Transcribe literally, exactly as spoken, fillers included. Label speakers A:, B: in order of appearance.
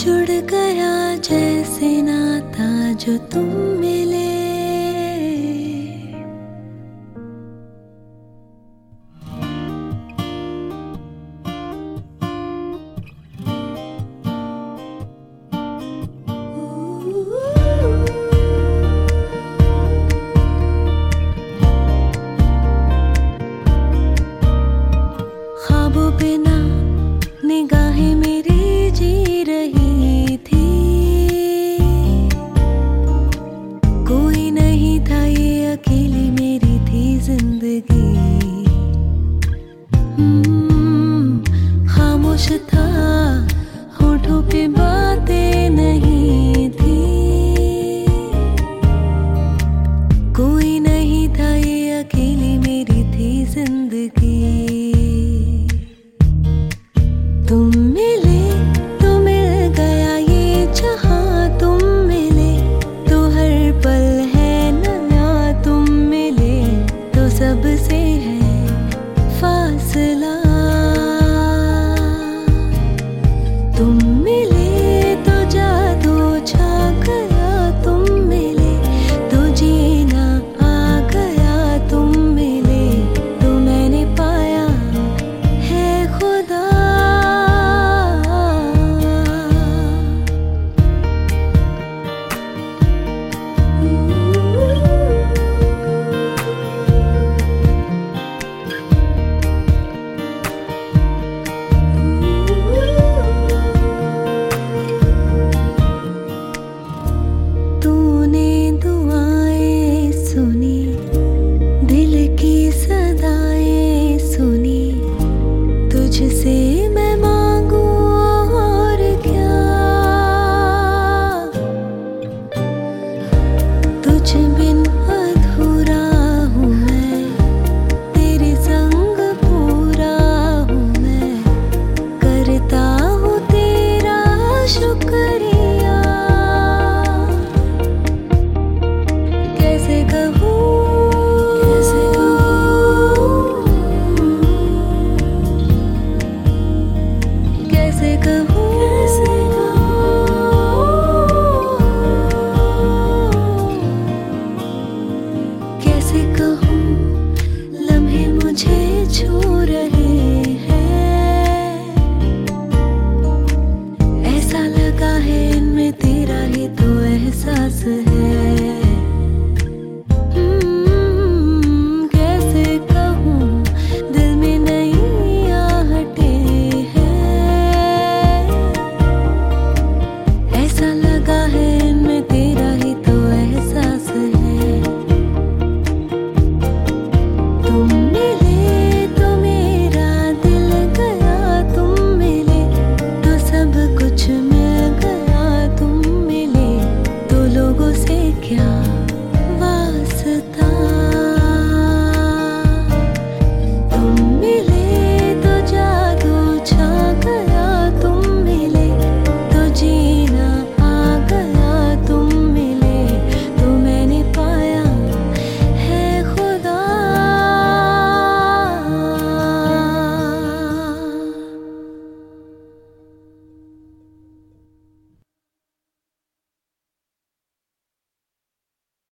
A: जुड़ गया जैसे नाता जो तुम मिले। ख्वाबों पे ना निगाहें मेरी जी रही थी, कोई नहीं था ये अकेली मेरी थी जिंदगी। खामोश था होठों पे बातें नहीं थी, कोई नहीं था ये अकेली मेरी थी जिंदगी। तुम मिले तो मिल गया ये जहां, तुम मिले तो हर पल है नया, तुम मिले तो सबसे है फासला। तुम मिले तो जादू छा गया, तुम मिले तो जीना आ गया, तुम मिले तो मैंने पाया है खुदा। तूने दुआएं सुनी, दिल की सदाएं सुनी, तुझसे मैं मांगू और क्या। तुझ बिन अधूरा हूँ मैं, तेरे संग पूरा हूँ मैं, करता हूँ तेरा शुक्रिया। कैसे कहूँ कैसे कहूँ कैसे कहूँ कैसे कहूँ लम्हे मुझे छू रहे हैं, ऐसा लगा है इनमें तेरा ही तो एहसास है।